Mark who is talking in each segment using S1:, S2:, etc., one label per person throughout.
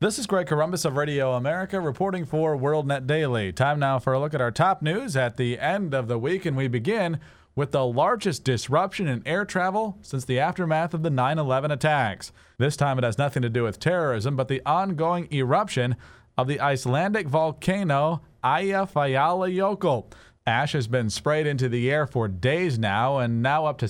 S1: This is Greg Corombos of Radio America reporting for WorldNet Daily. Time now for a look at our top news at the end of the week, and we begin with the largest disruption in air travel since the aftermath of the 9/11 attacks. This time it has nothing to do with terrorism, but the ongoing eruption of the Icelandic volcano Eyjafjallajökull. Ash has been sprayed into the air for days now, and now up to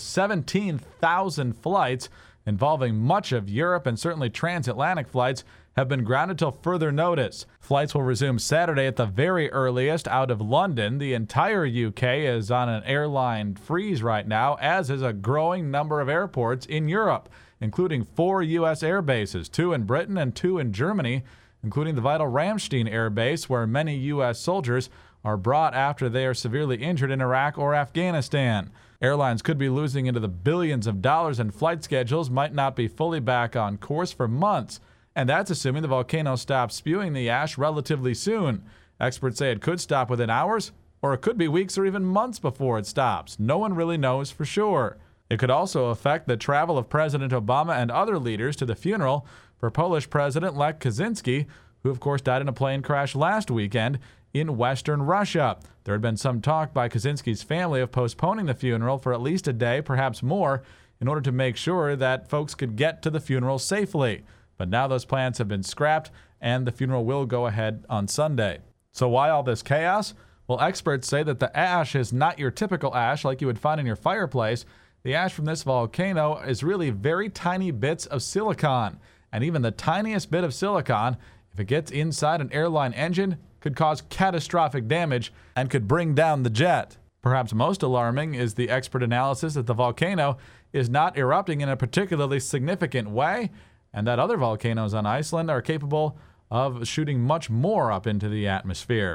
S1: 17,000 flights involving much of Europe and certainly transatlantic flights have been grounded till further notice. Flights will resume Saturday at the very earliest out of London. The entire UK is on an airline freeze right now, as is a growing number of airports in Europe, including 4 U.S. air bases, 2 in Britain and 2 in Germany, including the vital Ramstein Air Base, where many U.S. soldiers are brought after they are severely injured in Iraq or Afghanistan. Airlines could be losing into the billions of dollars, and flight schedules might not be fully back on course for months. And that's assuming the volcano stops spewing the ash relatively soon. Experts say it could stop within hours, or it could be weeks or even months before it stops. No one really knows for sure. It could also affect the travel of President Obama and other leaders to the funeral for Polish President Lech Kaczynski, who of course died in a plane crash last weekend in western Russia. There had been some talk by Kaczynski's family of postponing the funeral for at least a day, perhaps more, in order to make sure that folks could get to the funeral safely. But now those plans have been scrapped, and the funeral will go ahead on Sunday. So why all this chaos? Well, experts say that the ash is not your typical ash like you would find in your fireplace. The ash from this volcano is really very tiny bits of silicon. And even the tiniest bit of silicon, if it gets inside an airline engine, could cause catastrophic damage and could bring down the jet. Perhaps most alarming is the expert analysis that the volcano is not erupting in a particularly significant way, and that other volcanoes on Iceland are capable of shooting much more up into the atmosphere.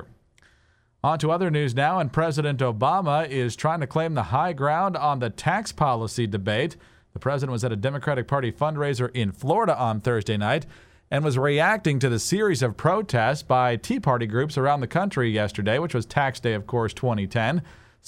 S1: On to other news now, and President Obama is trying to claim the high ground on the tax policy debate. The president was at a Democratic Party fundraiser in Florida on Thursday night and was reacting to the series of protests by Tea Party groups around the country yesterday, which was Tax Day, of course, 2010.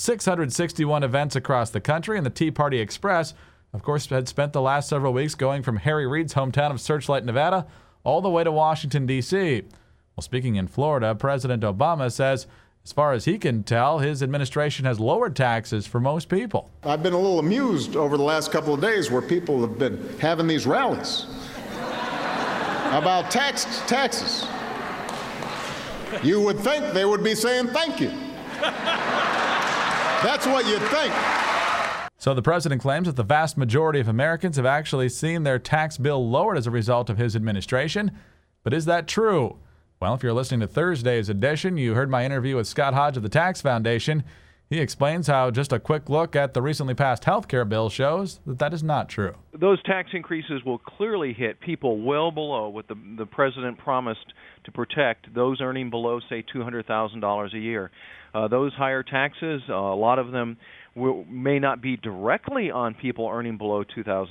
S1: 661 events across the country, and the Tea Party Express, of course, had spent the last several weeks going from Harry Reid's hometown of Searchlight, Nevada, all the way to Washington, D.C. Well, speaking in Florida, President Obama says, as far as he can tell, his administration has lowered taxes for most people.
S2: I've been a little amused over the last couple of days where people have been having these rallies about taxes. You would think they would be saying thank you. That's what you'd think.
S1: So the president claims that the vast majority of Americans have actually seen their tax bill lowered as a result of his administration. But is that true? Well, if you're listening to Thursday's edition, you heard my interview with Scott Hodge of the Tax Foundation. He explains how just a quick look at the recently passed health care bill shows that that is not true.
S3: Those tax increases will clearly hit people well below what the president promised to protect those earning below, say, $200,000 a year. Those higher taxes, a lot of them may not be directly on people earning below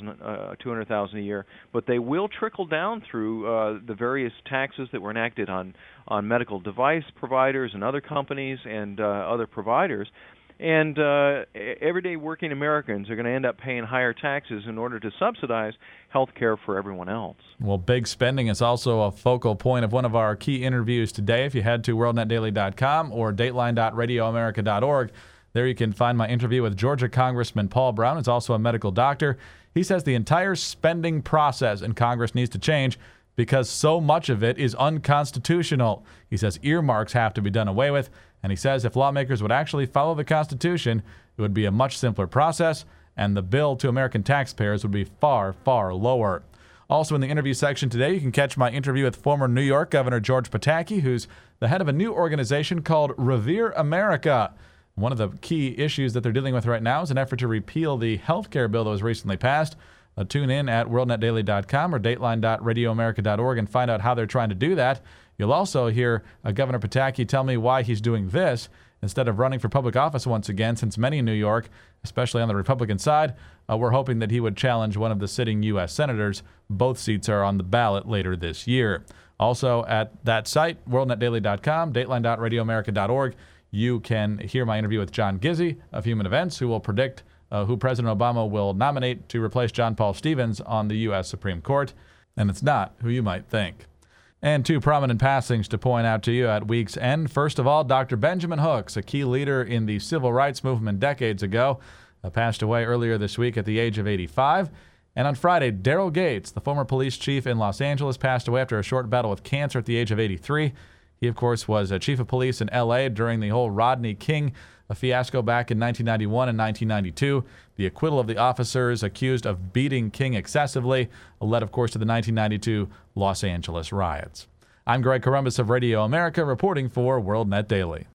S3: $200,000 a year, but they will trickle down through the various taxes that were enacted on medical device providers and other companies and other providers. And everyday working Americans are going to end up paying higher taxes in order to subsidize health care for everyone else.
S1: Well, big spending is also a focal point of one of our key interviews today. If you head to worldnetdaily.com or dateline.radioamerica.org, there you can find my interview with Georgia Congressman Paul Brown, who's also a medical doctor. He says the entire spending process in Congress needs to change because so much of it is unconstitutional. He says earmarks have to be done away with, and he says if lawmakers would actually follow the Constitution, it would be a much simpler process, and the bill to American taxpayers would be far, far lower. Also in the interview section today, you can catch my interview with former New York Governor George Pataki, who's the head of a new organization called Revere America. One of the key issues that they're dealing with right now is an effort to repeal the health care bill that was recently passed. Tune in at worldnetdaily.com or dateline.radioamerica.org and find out how they're trying to do that. You'll also hear Governor Pataki tell me why he's doing this instead of running for public office once again, since many in New York, especially on the Republican side, were hoping that he would challenge one of the sitting U.S. senators. Both seats are on the ballot later this year. Also at that site, worldnetdaily.com, dateline.radioamerica.org, you can hear my interview with John Gizzi of Human Events, who will predict who President Obama will nominate to replace John Paul Stevens on the U.S. Supreme Court. And it's not who you might think. And two prominent passings to point out to you at week's end. First of all, Dr. Benjamin Hooks, a key leader in the civil rights movement decades ago, passed away earlier this week at the age of 85. And on Friday, Daryl Gates, the former police chief in Los Angeles, passed away after a short battle with cancer at the age of 83. He, of course, was a chief of police in L.A. during the whole Rodney King fiasco back in 1991 and 1992. The acquittal of the officers accused of beating King excessively led, of course, to the 1992 Los Angeles riots. I'm Greg Corombos of Radio America, reporting for WorldNet Daily.